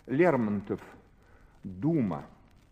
Лермонтов. Дума.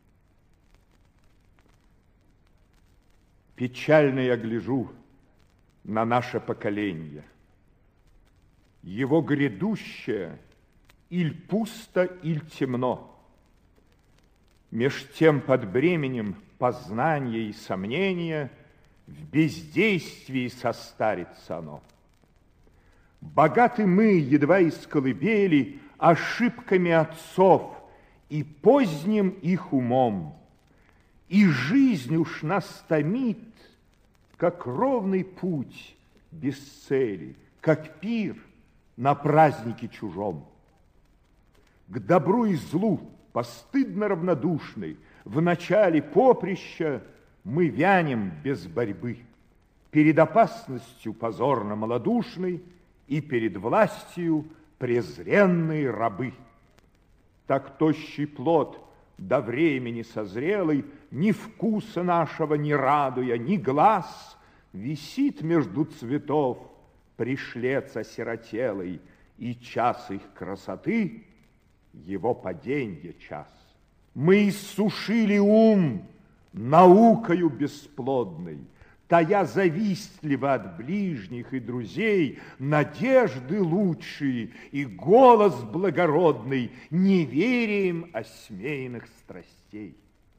Печально я гляжу на наше поколение. Его грядущее иль пусто, иль темно. Меж тем под бременем познания и сомнения в бездействии состарится оно. Богаты мы, едва из колыбели, ошибками отцов и поздним их умом. И жизнь уж нас томит, как ровный путь без цели, как пир на празднике чужом. К добру и злу, постыдно равнодушный, в начале поприща мы вянем без борьбы, перед опасностью позорно малодушной и перед властью презренные рабы. Так тощий плод, до времени созрелый, ни вкуса нашего не радуя, ни глаз, висит между цветов пришлец осиротелый, и час их красоты его паденье час. Мы иссушили ум наукою бесплодной, тая завистливо от ближних и друзей надежды лучшие и голос благородный неверием осмеянных страстей.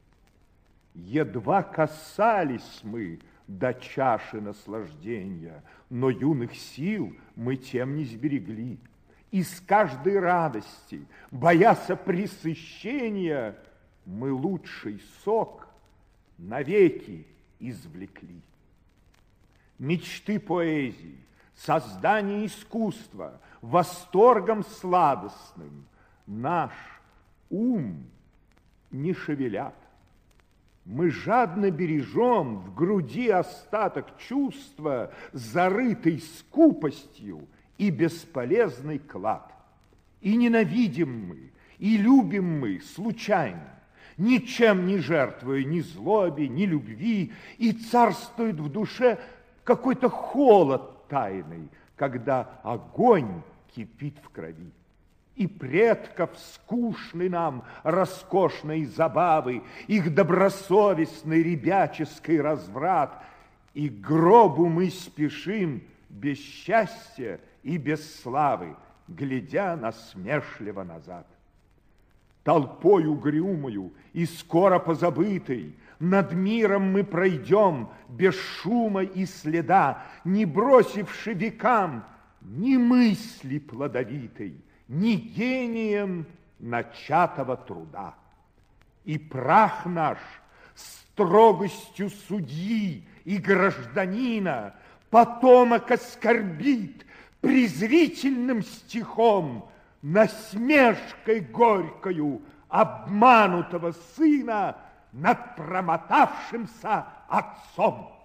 Едва касались мы до чаши наслаждения, но юных сил мы тем не сберегли. Из каждой радости, боясь пресыщения, мы лучший сок навеки извлекли. Мечты поэзии, создание искусства, восторгом сладостным наш ум не шевелят. Мы жадно бережем в груди остаток чувства, зарытый скупостью и бесполезный клад. И ненавидим мы, и любим мы случайно, ничем не жертвуя ни злобе, ни любви, и царствует в душе какой-то холод тайный, когда огонь кипит в крови. И предков скучны нам роскошные забавы, их добросовестный ребяческий разврат, и к гробу мы спешим без счастья и без славы, глядя насмешливо назад. Толпой угрюмою и скоро позабытой над миром мы пройдем без шума и следа, не бросивши векам ни мысли плодовитой, ни гением начатого труда. И прах наш строгостью судьи и гражданина потомок оскорбит презрительным стихом, насмешкой горькою обманутого сына над промотавшимся отцом.